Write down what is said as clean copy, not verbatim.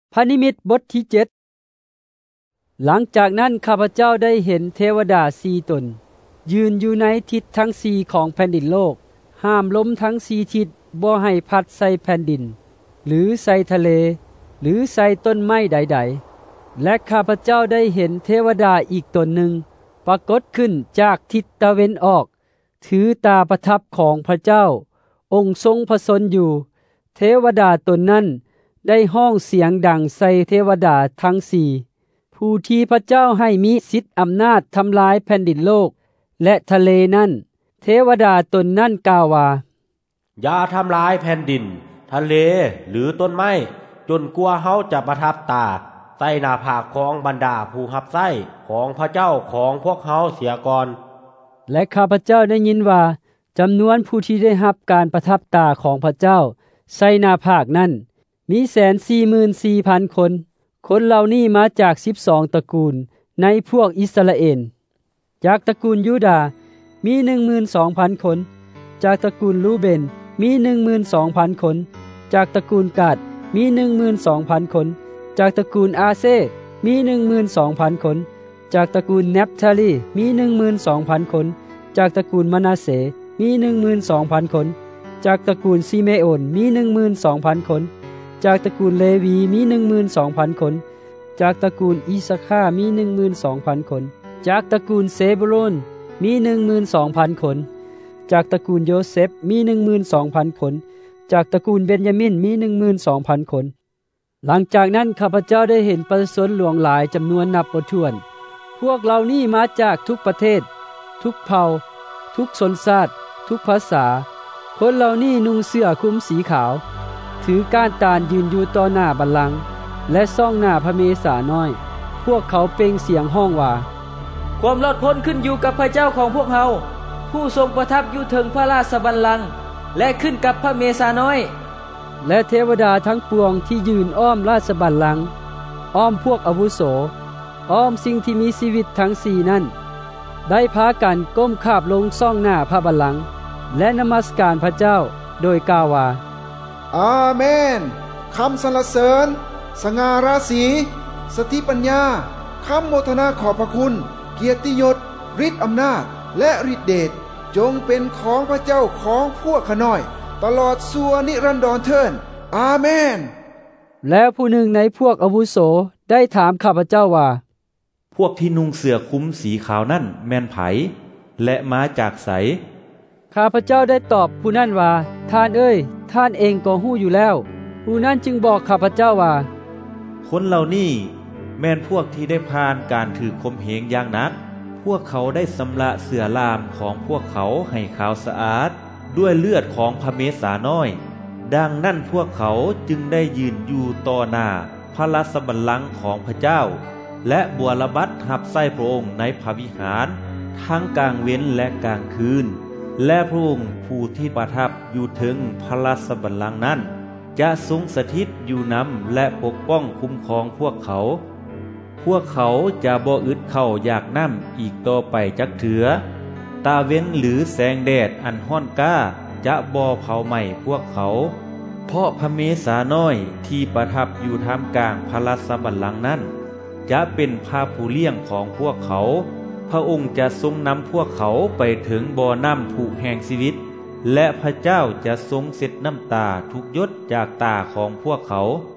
พระนิมิตบทที่7หลังจากนั้นข้าพเจ้าได้เห็นเทวดา4 ตนยืนอยู่ในทิศทั้ง4ของแผ่นดินโลกห้ามลมทั้ง4ทิศบ่ให้พัดใส่แผ่นดินหรือใส่ทะเลหรือใส่ต้นไม้ใดๆและข้าพเจ้าได้เห็นเทวดาอีกตนหนึ่งปรากฏขึ้นจากทิศตะเวนออกถือตาประทับของพระเจ้าองค์ทรงพระชนอยู่เทวดาตนนั้นได้ห้องเสียงดังใส่เทวดาทั้ง4ผู้ที่พระเจ้าให้มีสิทธิอำนาจทำลายแผ่นดินโลกและทะเลนั้นเทวดาตนนั้นกล่าวว่าอย่าทำลายแผ่นดินทะเลหรือต้นไม้จนกลัวเฮาจะประทับตาใส่หน้าผากของบรรดาผู้รับใช้ของพระเจ้าของพวกเฮาเสียก่อนและข้าพเจ้าได้ยินว่าจำนวนผู้ที่ได้รับการประทับตาของพระเจ้าใส่หน้าผากนั้นมี144,000 คนคนเหล่านี้มาจาก12 ตระกูลในพวกอิสราเอลจากตระกูลยูดาห์มี 12,000 คนจากตระกูลรูเบนมี 12,000 คนจากตระกูลกาดมี 12,000 คนจากตระกูลอาเซมี 12,000 คนจากตระกูลเนฟทาลีมี 12,000 คนจากตระกูลมนาเสมี 12,000 คนจากตระกูลซิเมโอนมี 12,000 คนจากตระกูลเลวีมี 12,000 คนจากตระกูลอิสคามี 12,000 คนจากตระกูลเซบูลูนมี 12,000 คนจากตระกูลโยเซฟมี 12,000 คนจากตระกูลเบนยามินมี 12,000 คนหลังจากนั้นข้าพเจ้าได้เห็นประชาชนหลวงหลายจำนวนนับบ่ถ้วนพวกเหล่านี้มาจากทุกประเทศทุกเผ่าทุกชนชาติทุกภาษาคนเหล่านี้นุ่งเสื้อคลุมสีขาวถือก้านตาลยืนอยู่ต่อหน้าบัลลังก์และซ่องหน้าพระเมสาน้อยพวกเขาเปล่งเสียงห้องว่าความรอดพ้นขึ้นอยู่กับพระเจ้าของพวกเราผู้ทรงประทับอยู่ถึงพระราชบัลลังก์และขึ้นกับพระเมสาน้อยและเทวดาทั้งปวงที่ยืนอ้อมราชบัลลังก์อ้อมพวกอาวุโสอ้อมสิ่งที่มีชีวิตทั้ง4นั้นได้พากันก้มคาบลงซ่องหน้าพระบัลลังก์และนมัสการพระเจ้าโดยกล่าวว่าอาเมนคำสรรเสริญสง่าราศีสติปัญญาคำโมทนาขอบพระคุณเกียรติยศฤทธิ์อำนาจและฤทธิเดชจงเป็นของพระเจ้าของพวกข้าน้อยตลอดชั่วนิรันดรเทินอาเมนแล้วผู้หนึ่งในพวกอาวุโสได้ถามข้าพเจ้าว่าพวกที่นุ่งเสื้อคลุมสีขาวนั่นแม่นไผและมาจากไสข้าพเจ้าได้ตอบผู้นั้นว่าท่านเอ้ยท่านเองก็ฮู้อยู่แล้วผู้นั้นจึงบอกข้าพเจ้าว่าคนเหล่านี้แม่นพวกที่ได้ผ่านการถือข่มเหงอย่างหนักพวกเขาได้สำระเสื้อลามของพวกเขาให้ขาวสะอาดด้วยเลือดของพระเมสาน้อยดังนั้นพวกเขาจึงได้ยืนอยู่ต่อหน้าพระราชบัลลังก์ของพระเจ้าและบัวระบัดรับใส่พระองค์ในพระวิหารทั้งกลางเว้นและกลางคืนและพระองค์ผู้ที่ประทับอยู่ถึงพระราชบัลลังก์นั้นจะทรงสถิตอยู่นำและปกป้องคุ้มครองพวกเขาจะบ่อึดเข้าอยากน้ำอีกต่อไปจักเถือตาเว้นหรือแสงแดดอันห้อนกล้าจะบ่เผาไหม้พวกเขาเพราะพระเมสาน้อยที่ประทับอยู่ท่ามกลางพระราชบัลลังก์นั้นจะเป็นพระผู้เลี้ยงของพวกเขาพระองค์จะทรงนำพวกเขาไปถึงบ่อน้ำผูกแห่งชีวิตและพระเจ้าจะทรงเช็ดน้ำตาทุกหยดจากตาของพวกเขา